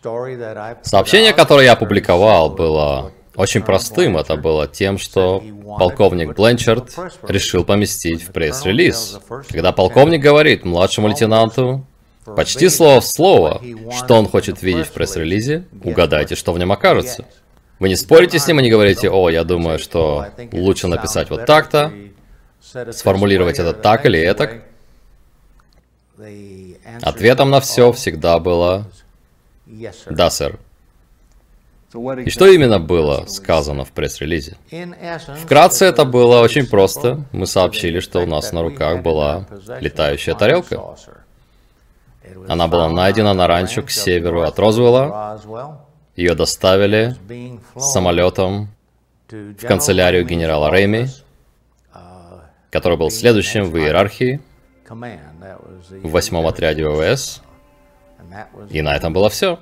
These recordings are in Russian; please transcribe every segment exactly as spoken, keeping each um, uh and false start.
Сообщение, которое я опубликовал, было очень простым. Это было тем, что полковник Бленчард решил поместить в пресс-релиз. Когда полковник говорит младшему лейтенанту почти слово в слово, что он хочет видеть в пресс-релизе, угадайте, что в нем окажется. Вы не спорите с ним и не говорите: «О, я думаю, что лучше написать вот так-то, сформулировать это так или этак». Ответом на все всегда было «Да, сэр». И что именно было сказано в пресс-релизе? Вкратце это было очень просто. Мы сообщили, что у нас на руках была летающая тарелка. Она была найдена на ранчо к северу от Розвелла. Ее доставили самолетом в канцелярию генерала Рейми, который был следующим в иерархии, в восьмом отряде ВВС. И на этом было все.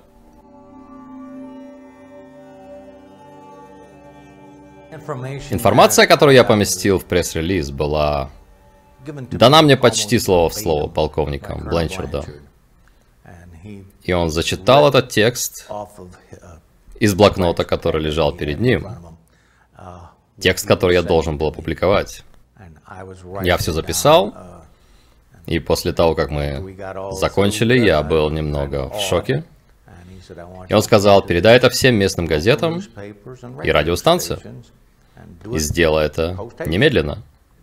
Информация, которую я поместил в пресс-релиз, была дана мне почти слово в слово полковником Бленчардом. И он зачитал этот текст из блокнота, который лежал перед ним. Текст, который я должен был опубликовать. Я все записал, и после того, как мы закончили, я был немного в шоке. И он сказал: передай это всем местным газетам и радиостанциям, и сделай это немедленно.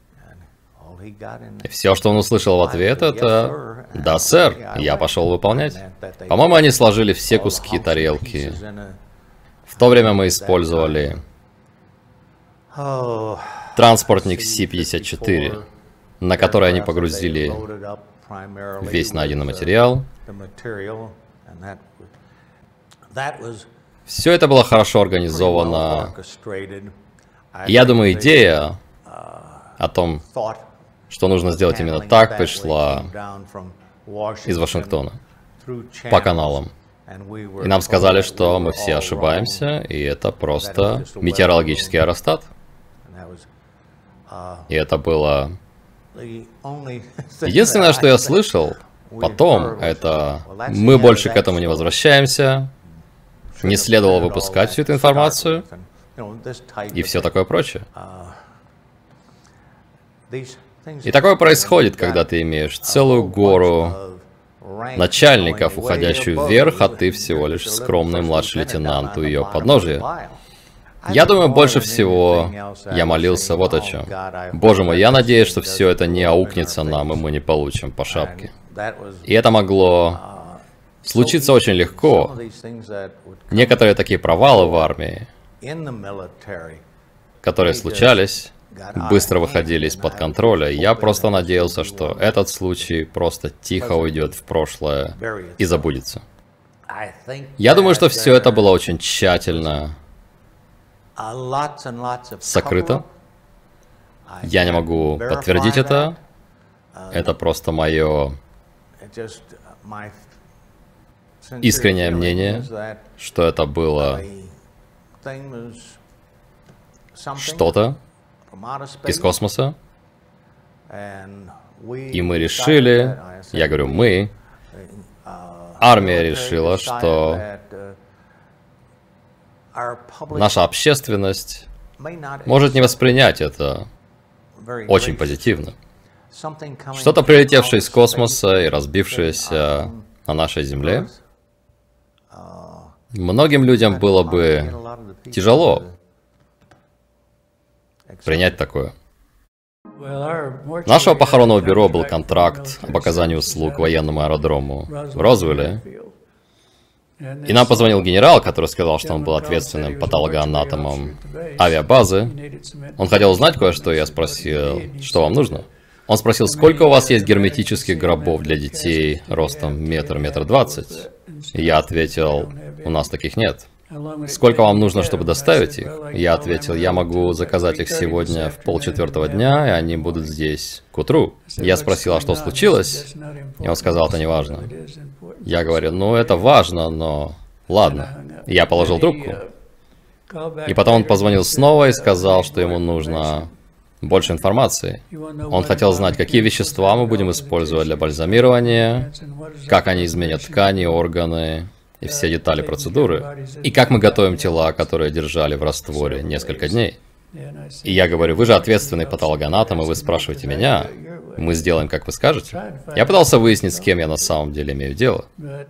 И все, что он услышал в ответ, это «Да, сэр», и я пошел выполнять. По-моему, они сложили все куски тарелки. В то время мы использовали транспортник Си пятьдесят четыре, на который они погрузили весь найденный материал. Все это было хорошо организовано. Я думаю, идея о том, что нужно сделать именно так, пришла из Вашингтона по каналам. И нам сказали, что мы все ошибаемся, и это просто метеорологический аэростат. И это было... Единственное, что я слышал потом, это мы больше к этому не возвращаемся, не следовало выпускать всю эту информацию и все такое прочее. И такое происходит, когда ты имеешь целую гору начальников, уходящую вверх, а ты всего лишь скромный младший лейтенант у ее подножия. Я думаю, больше всего я молился вот о чем. Боже мой, я надеюсь, что все это не аукнется нам, и мы не получим по шапке. И это могло случиться очень легко. Некоторые такие провалы в армии, которые случались, быстро выходили из-под контроля. Я просто надеялся, что этот случай просто тихо уйдет в прошлое и забудется. Я думаю, что все это было очень тщательно сокрыто. Я не могу подтвердить это. Это просто мое искреннее мнение, что это было что-то из космоса. И мы решили, я говорю мы, армия решила, что наша общественность может не воспринять это очень позитивно. Что-то, прилетевшее из космоса и разбившееся на нашей Земле, многим людям было бы тяжело принять такое. У нашего похоронного бюро был контракт об оказании услуг военному аэродрому в Розвилле. И нам позвонил генерал, который сказал, что он был ответственным патологоанатомом авиабазы. Он хотел узнать кое-что, и я спросил, что вам нужно? Он спросил, сколько у вас есть герметических гробов для детей ростом метр, метр двадцать? И я ответил, у нас таких нет. Сколько вам нужно, чтобы доставить их? Я ответил, я могу заказать их сегодня в полчетвертого дня, и они будут здесь к утру. Я спросил, а что случилось? И он сказал, это не важно. Я говорю, ну это важно, но ладно. И я положил трубку. И потом он позвонил снова и сказал, что ему нужно больше информации. Он хотел знать, какие вещества мы будем использовать для бальзамирования, как они изменят ткани, органы, и все детали процедуры, и как мы готовим тела, которые держали в растворе несколько дней. И я говорю, вы же ответственный патологоанатом, и вы спрашиваете меня, мы сделаем, как вы скажете. Я пытался выяснить, с кем я на самом деле имею дело.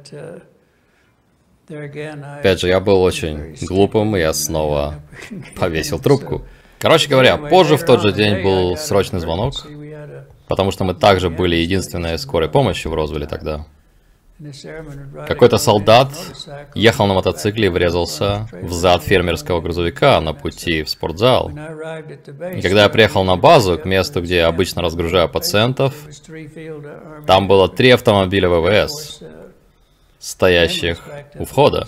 Опять же, я был очень глупым, и я снова повесил трубку. Короче говоря, позже в тот же день был срочный звонок, потому что мы также были единственной скорой помощи в Розвилле тогда. Какой-то солдат ехал на мотоцикле и врезался в зад фермерского грузовика на пути в спортзал. И когда я приехал на базу, к месту, где я обычно разгружаю пациентов, там было три автомобиля ВВС, стоящих у входа.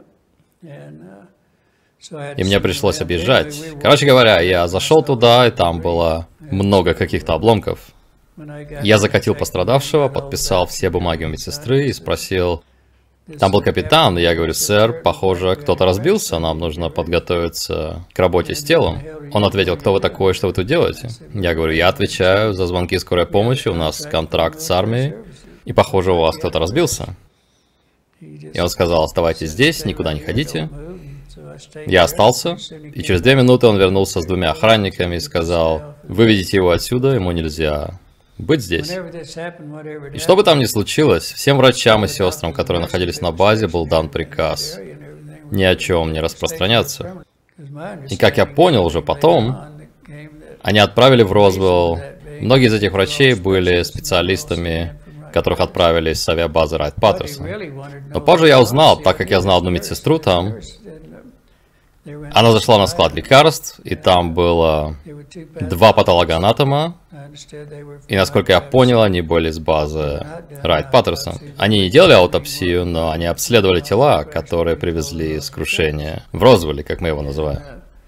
И мне пришлось объезжать. Короче говоря, я зашел туда, и там было много каких-то обломков. Я закатил пострадавшего, подписал все бумаги у медсестры и спросил... Там был капитан, и я говорю, сэр, похоже, кто-то разбился, нам нужно подготовиться к работе с телом. Он ответил, кто вы такой, что вы тут делаете? Я говорю, я отвечаю за звонки скорой помощи, у нас контракт с армией, и похоже, у вас кто-то разбился. И он сказал, оставайтесь здесь, никуда не ходите. Я остался, и через две минуты он вернулся с двумя охранниками и сказал, выведите его отсюда, ему нельзя быть здесь. И что бы там ни случилось, всем врачам и сестрам, которые находились на базе, был дан приказ ни о чем не распространяться. И как я понял уже потом, они отправили в Розвилл. Многие из этих врачей были специалистами, которых отправили с авиабазы Райт-Паттерсон. Но позже я узнал, так как я знал одну медсестру там, она зашла на склад лекарств, и там было два патологоанатома, и, насколько я понял, они были с базы Райт-Паттерсон. Они не делали аутопсию, но они обследовали тела, которые привезли с крушения в Розвилле, как мы его называем.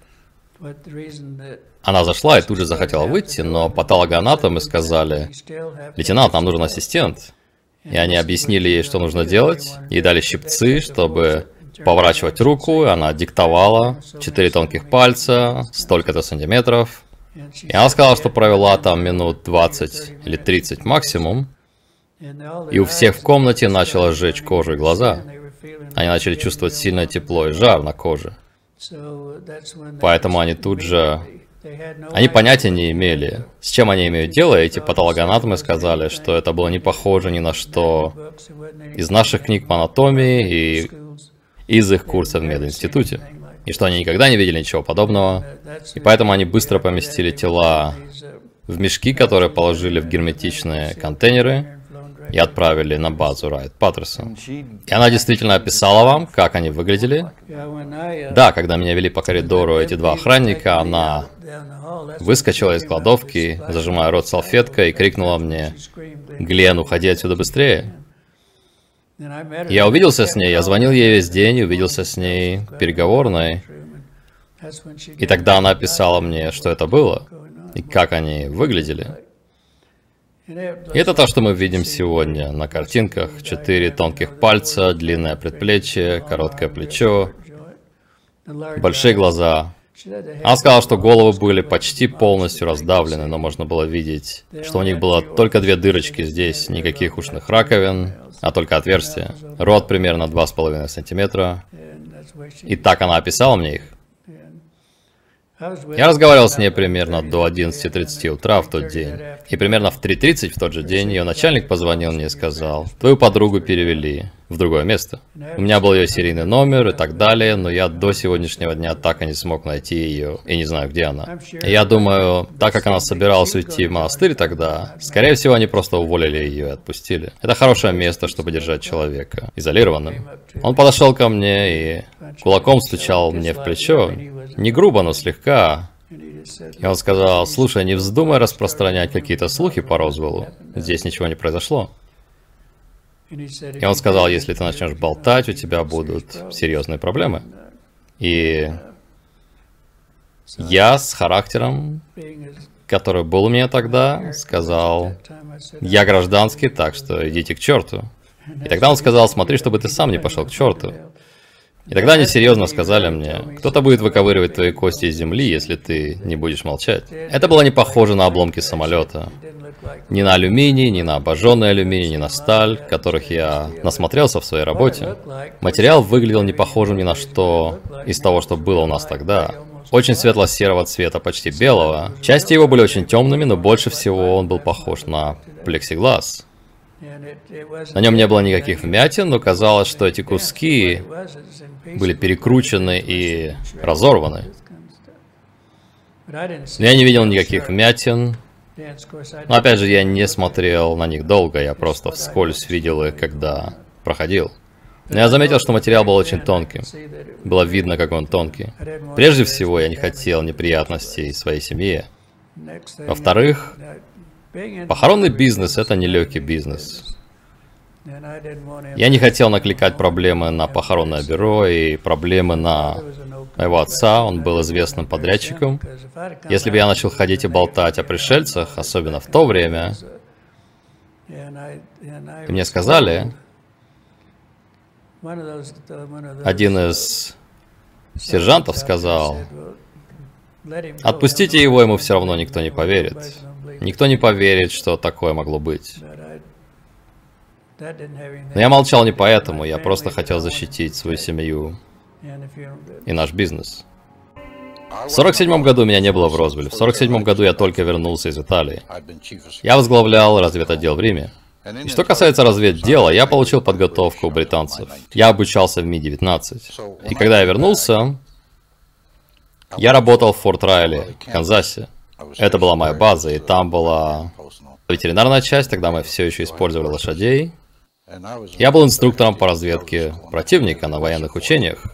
Она зашла и тут же захотела выйти, но патологоанатомы сказали, лейтенант, нам нужен ассистент. И они объяснили ей, что нужно делать, и дали щипцы, чтобы поворачивать руку, и она диктовала четыре тонких пальца, столько-то сантиметров. И она сказала, что провела там минут двадцать или тридцать максимум, и у всех в комнате начало сжечь кожу и глаза. Они начали чувствовать сильное тепло и жар на коже. Поэтому они тут же... Они понятия не имели, с чем они имеют дело, и эти патологоанатомы сказали, что это было не похоже ни на что из наших книг по анатомии и из их курса в мединституте, и что они никогда не видели ничего подобного, и поэтому они быстро поместили тела в мешки, которые положили в герметичные контейнеры, и отправили на базу Райт-Паттерсон. И она действительно описала вам, как они выглядели. Да, когда меня вели по коридору эти два охранника, она выскочила из кладовки, зажимая рот салфеткой, и крикнула мне, «Глен, уходи отсюда быстрее!» Я увиделся с ней, я звонил ей весь день, и увиделся с ней в переговорной. И тогда она описала мне, что это было, и как они выглядели. И это то, что мы видим сегодня на картинках. Четыре тонких пальца, длинное предплечье, короткое плечо, большие глаза. Она сказала, что головы были почти полностью раздавлены, но можно было видеть, что у них было только две дырочки здесь, никаких ушных раковин, а только отверстия. Рот примерно два с половиной сантиметра. И так она описала мне их. Я разговаривал с ней примерно до одиннадцати тридцати утра в тот день. И примерно в три тридцать в тот же день ее начальник позвонил мне и сказал, твою подругу перевели в другое место. У меня был ее серийный номер и так далее, но я до сегодняшнего дня так и не смог найти ее, и не знаю, где она. И я думаю, так как она собиралась уйти в монастырь тогда, скорее всего, они просто уволили ее и отпустили. Это хорошее место, чтобы держать человека изолированным. Он подошел ко мне и кулаком стучал мне в плечо, не грубо, но слегка. И он сказал, слушай, не вздумай распространять какие-то слухи по Розвиллу, здесь ничего не произошло. И он сказал, если ты начнешь болтать, у тебя будут серьезные проблемы. И я с характером, который был у меня тогда, сказал, я гражданский, так что идите к черту. И тогда он сказал, смотри, чтобы ты сам не пошел к черту. И тогда они серьезно сказали мне: кто-то будет выковыривать твои кости из земли, если ты не будешь молчать. Это было не похоже на обломки самолета. Ни на алюминий, ни на обожженный алюминий, ни на сталь, которых я насмотрелся в своей работе. Материал выглядел не похожим ни на что из того, что было у нас тогда. Очень светло-серого цвета, почти белого. Части его были очень темными, но больше всего он был похож на плексиглаз. На нем не было никаких вмятин, но казалось, что эти куски были перекручены и разорваны. Но я не видел никаких вмятин. Но опять же, я не смотрел на них долго, я просто вскользь видел их, когда проходил. Но я заметил, что материал был очень тонким. Было видно, как он тонкий. Прежде всего, я не хотел неприятностей своей семье. Во-вторых, похоронный бизнес — это нелегкий бизнес. Я не хотел накликать проблемы на похоронное бюро и проблемы на моего отца, он был известным подрядчиком. Если бы я начал ходить и болтать о пришельцах, особенно в то время, и мне сказали, один из сержантов сказал: отпустите его, ему все равно никто не поверит. Никто не поверит, что такое могло быть. Но я молчал не поэтому, я просто хотел защитить свою семью и наш бизнес. В сорок седьмом году меня не было в Розвилле. В сорок седьмом году я только вернулся из Италии. Я возглавлял разведотдел в Риме. И что касается разведдела, я получил подготовку у британцев. Я обучался в Ми девятнадцать. И когда я вернулся, я работал в Форт Райли, в Канзасе. Это была моя база, и там была ветеринарная часть, тогда мы все еще использовали лошадей. Я был инструктором по разведке противника на военных учениях.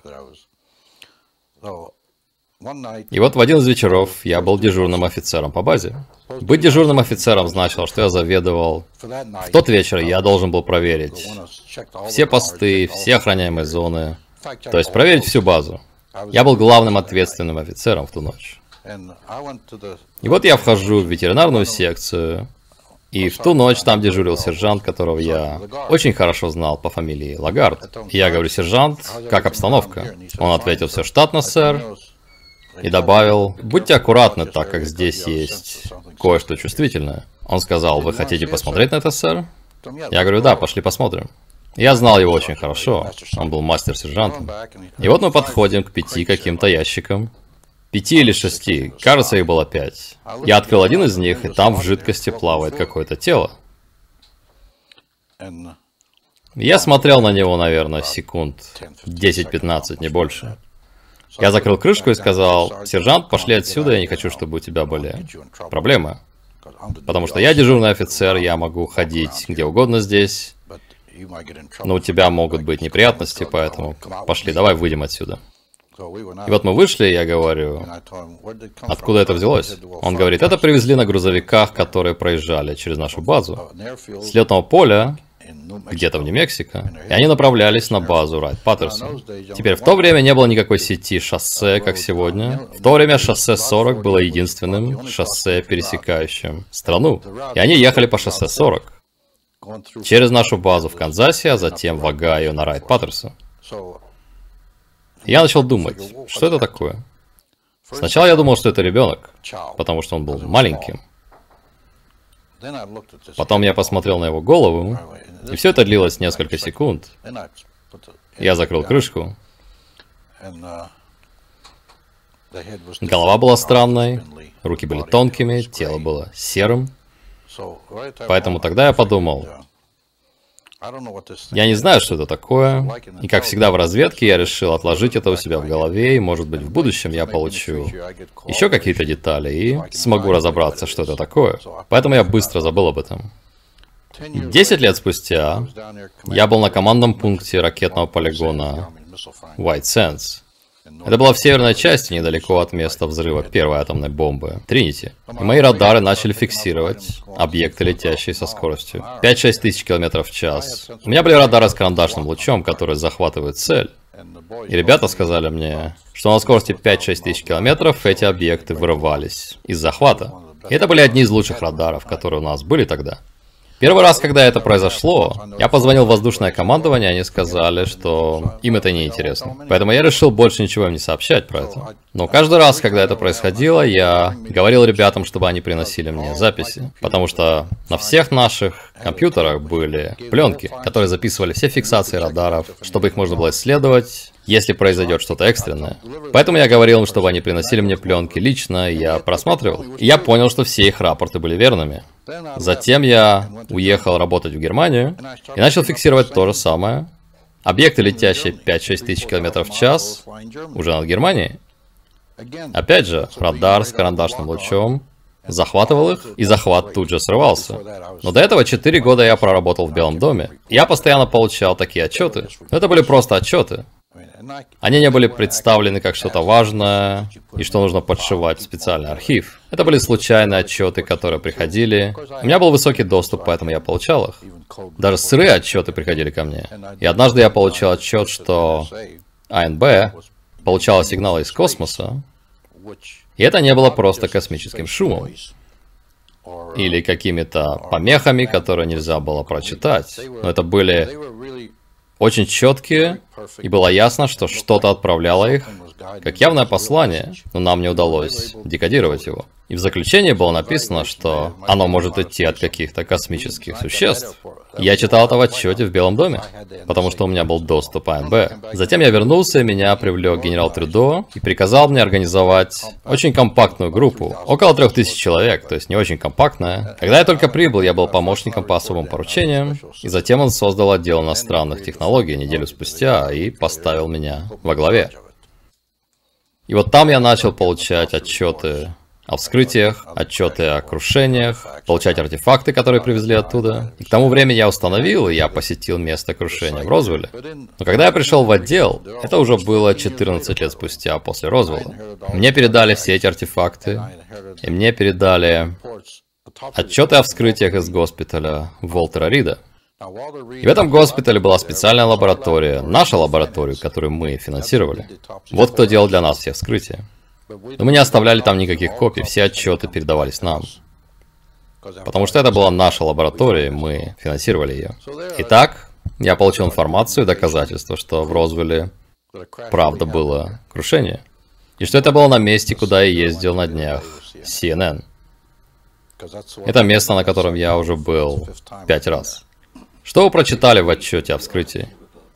И вот в один из вечеров я был дежурным офицером по базе. Быть дежурным офицером значило, что я заведовал. В тот вечер я должен был проверить все посты, все охраняемые зоны. То есть проверить всю базу. Я был главным ответственным офицером в ту ночь. И вот я вхожу в ветеринарную секцию. И в ту ночь там дежурил сержант, которого я очень хорошо знал по фамилии Лагард. И я говорю: сержант, как обстановка? Он ответил: все штатно, сэр. И добавил: будьте аккуратны, так как здесь есть кое-что чувствительное. Он сказал: вы хотите посмотреть на это, сэр? Я говорю: да, пошли посмотрим. Я знал его очень хорошо, он был мастер-сержантом. И вот мы подходим к пяти каким-то ящикам. Пяти или шести, кажется, их было пять. Я открыл один из них, и там в жидкости плавает какое-то тело. Я смотрел на него, наверное, секунд десять-пятнадцать, не больше. Я закрыл крышку и сказал: сержант, пошли отсюда, я не хочу, чтобы у тебя были проблемы. Потому что я дежурный офицер, я могу ходить где угодно здесь, но у тебя могут быть неприятности, поэтому пошли, давай выйдем отсюда. И вот мы вышли, и я говорю: откуда это взялось? Он говорит: это привезли на грузовиках, которые проезжали через нашу базу с летного поля, где-то в Нью-Мексико, и они направлялись на базу Райт-Паттерсон. Теперь, в то время не было никакой сети шоссе, как сегодня. В то время шоссе сорок было единственным шоссе, пересекающим страну. И они ехали по шоссе сорок через нашу базу в Канзасе, а затем в Огайо на Райт-Паттерсон. Я начал думать, что это такое. Сначала я думал, что это ребенок, потому что он был маленьким. Потом я посмотрел на его голову, и все это длилось несколько секунд. Я закрыл крышку. Голова была странной, руки были тонкими, тело было серым. Поэтому тогда я подумал: я не знаю, что это такое, и как всегда в разведке я решил отложить это у себя в голове, и может быть в будущем я получу еще какие-то детали и смогу разобраться, что это такое. Поэтому я быстро забыл об этом. Десять лет спустя я был на командном пункте ракетного полигона White Sands. Это было в северной части, недалеко от места взрыва первой атомной бомбы, Тринити. И мои радары начали фиксировать объекты, летящие со скоростью пять-шесть тысяч километров в час. У меня были радары с карандашным лучом, которые захватывают цель. И ребята сказали мне, что на скорости пять-шесть тысяч километров эти объекты вырывались из захвата. И это были одни из лучших радаров, которые у нас были тогда. Первый раз, когда это произошло, я позвонил в воздушное командование, они сказали, что им это не интересно. Поэтому я решил больше ничего им не сообщать про это. Но каждый раз, когда это происходило, я говорил ребятам, чтобы они приносили мне записи. Потому что на всех наших компьютерах были пленки, которые записывали все фиксации радаров, чтобы их можно было исследовать, если произойдет что-то экстренное. Поэтому я говорил им, чтобы они приносили мне пленки лично, и я просматривал. И я понял, что все их рапорты были верными. Затем я уехал работать в Германию и начал фиксировать то же самое. Объекты, летящие пять-шесть тысяч километров в час, уже над Германией. Опять же, радар с карандашным лучом захватывал их, и захват тут же срывался. Но до этого четыре года я проработал в Белом доме. Я постоянно получал такие отчеты. Но это были просто отчеты. Они не были представлены как что-то важное, и что нужно подшивать в специальный архив. Это были случайные отчеты, которые приходили. У меня был высокий доступ, поэтому я получал их. Даже сырые отчеты приходили ко мне. И однажды я получил отчет, что А Н Б получала сигналы из космоса, и это не было просто космическим шумом или какими-то помехами, которые нельзя было прочитать. Но это были очень четкие, и было ясно, что что-то отправляло их, как явное послание, но нам не удалось декодировать его. И в заключении было написано, что оно может идти от каких-то космических существ. Я читал это в отчете в Белом доме, потому что у меня был доступ А Н Б. Затем я вернулся, и меня привлек генерал Трюдо и приказал мне организовать очень компактную группу, около трех тысяч человек, то есть не очень компактная. Когда я только прибыл, я был помощником по особым поручениям, и затем он создал отдел иностранных технологий неделю спустя и поставил меня во главе. И вот там я начал получать отчеты о вскрытиях, отчеты о крушениях, получать артефакты, которые привезли оттуда. И к тому времени я установил, и я посетил место крушения в Розвилле. Но когда я пришел в отдел, это уже было четырнадцать лет спустя после Розвилла. Мне передали все эти артефакты, и мне передали отчеты о вскрытиях из госпиталя Уолтера Рида. И в этом госпитале была специальная лаборатория, наша лаборатория, которую мы финансировали. Вот кто делал для нас все вскрытия. Но мы не оставляли там никаких копий, все отчеты передавались нам. Потому что это была наша лаборатория, мы финансировали ее. Итак, я получил информацию и доказательства, что в Розвилле правда было крушение. И что это было на месте, куда я ездил на днях Си Эн Эн. Это место, на котором я уже был пять раз. Что вы прочитали в отчете о вскрытии?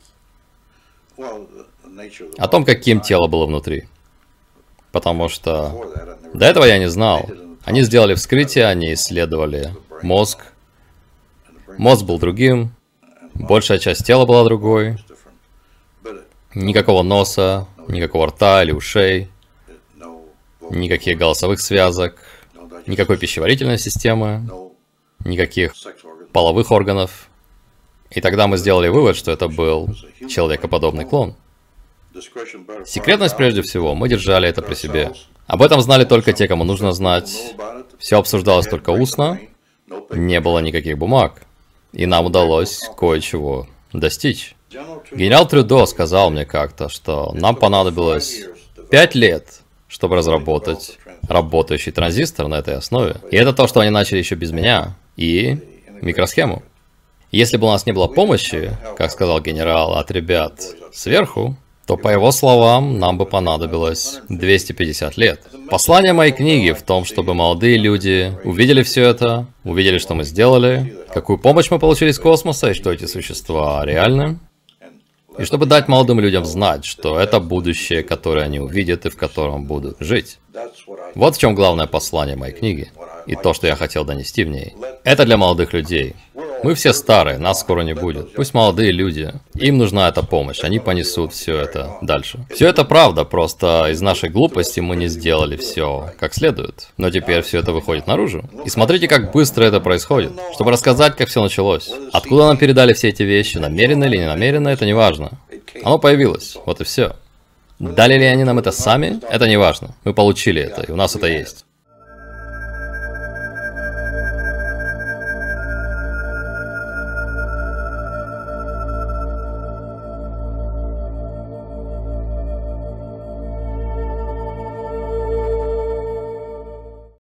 О том, каким тело было внутри. Потому что до этого я не знал. Они сделали вскрытие, они исследовали мозг. Мозг был другим, большая часть тела была другой. Никакого носа, никакого рта или ушей, никаких голосовых связок, никакой пищеварительной системы, никаких половых органов. И тогда мы сделали вывод, что это был человекоподобный клон. Секретность прежде всего, мы держали это при себе. Об этом знали только те, кому нужно знать. Все обсуждалось только устно, не было никаких бумаг. И нам удалось кое-чего достичь. Генерал Трюдо сказал мне как-то, что нам понадобилось пять лет, чтобы разработать работающий транзистор на этой основе. И это то, что они начали еще без меня. И микросхему. Если бы у нас не было помощи, как сказал генерал, от ребят сверху, то, по его словам, нам бы понадобилось двести пятьдесят лет. Послание моей книги в том, чтобы молодые люди увидели все это, увидели, что мы сделали, какую помощь мы получили из космоса, и что эти существа реальны. И чтобы дать молодым людям знать, что это будущее, которое они увидят и в котором будут жить. Вот в чем главное послание моей книги. И то, что я хотел донести в ней. Это для молодых людей. Мы все старые, нас скоро не будет. Пусть молодые люди, им нужна эта помощь, они понесут все это дальше. Все это правда, просто из нашей глупости мы не сделали все как следует. Но теперь все это выходит наружу. И смотрите, как быстро это происходит. Чтобы рассказать, как все началось. Откуда нам передали все эти вещи, намеренно или не намеренно, это не важно. Оно появилось, вот и все. Дали ли они нам это сами, это не важно. Мы получили это, и у нас это есть.